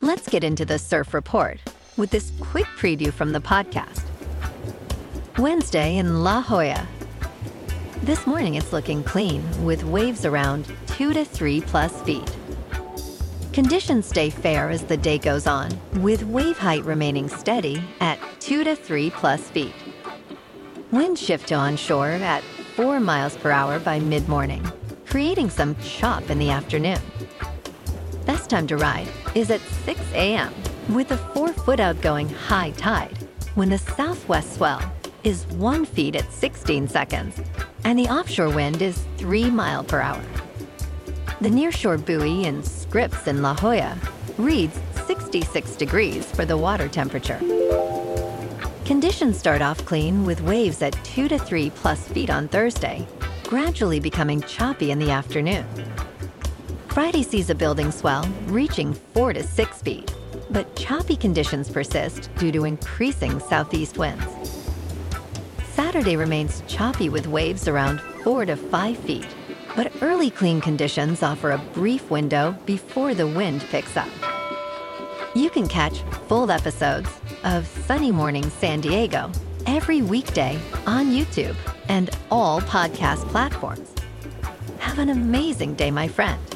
Let's get into the surf report with this quick preview from the podcast. Wednesday in La Jolla. This morning it's looking clean with waves around 2 to 3 plus feet. Conditions stay fair as the day goes on, with wave height remaining steady at 2 to 3 plus feet. Winds shift to onshore at 4 miles per hour by mid-morning, creating some chop in the afternoon. Best time to ride is at 6 a.m. with a 4-foot outgoing high tide when the southwest swell is 1 feet at 16 seconds and the offshore wind is 3 miles per hour. The nearshore buoy in Scripps in La Jolla reads 66 degrees for the water temperature. Conditions start off clean with waves at 2 to 3 plus feet on Thursday, gradually becoming choppy in the afternoon. Friday sees a building swell reaching 4 to 6 feet, but choppy conditions persist due to increasing southeast winds. Saturday remains choppy with waves around 4 to 5 feet, but early clean conditions offer a brief window before the wind picks up. You can catch full episodes of Sunny Morning San Diego every weekday on YouTube and all podcast platforms. Have an amazing day, my friend.